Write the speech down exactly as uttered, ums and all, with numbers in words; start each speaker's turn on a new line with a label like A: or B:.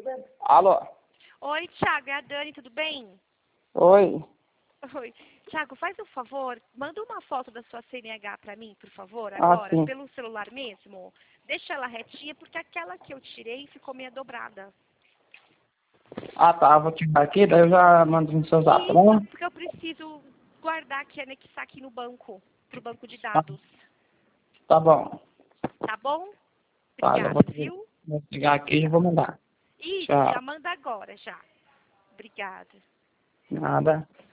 A: Alô?
B: Oi, Thiago, é a Dani, tudo bem?
A: Oi.
B: Oi. Thiago, faz um favor, manda uma foto da sua C N H pra mim, por favor,
A: Ah,
B: agora,
A: sim.
B: pelo celular mesmo. Deixa ela retinha, porque aquela que eu tirei ficou meio dobrada.
A: Ah, tá. Vou tirar aqui, daí eu já mando no seu zap, tá bom?
B: Isso, porque eu preciso guardar aqui, anexar aqui no banco, pro banco de
A: Tá,
B: dados.
A: tá bom.
B: Tá bom?
A: Tá, já
B: Obrigada,
A: vou,
B: viu?
A: vou pegar aqui e já vou mandar.
B: Isso,
A: Tchau.
B: já manda agora, já. Obrigada.
A: Nada.